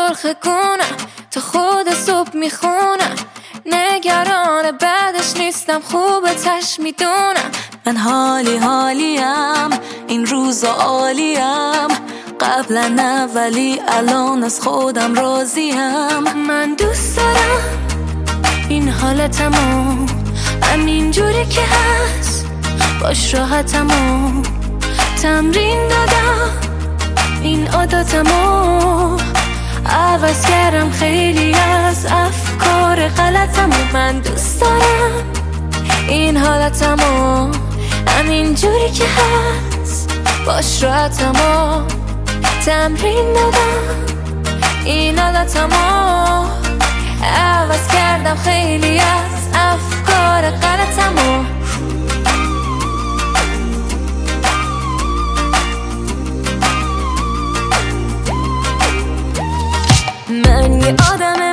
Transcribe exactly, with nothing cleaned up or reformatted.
سرخ کنم تا خود صبح میخونم، نگران بعدش نیستم خوبتش میدونم. من حالی حالیم این روز عالیم، قبلا نه ولی الان از خودم راضیم. من دوست دارم این حالتمو همین جوری که هست، باش راحتمو تمرین دادم این عادتمو، عوض کردم خیلی از افکار غلطمو. من دوست دارم این حالتمو همین جوری که هست، باش راحتمو تمرین دادم این عادتمو، عوض کردم خیلی از افکار غلطمو. من یه آدم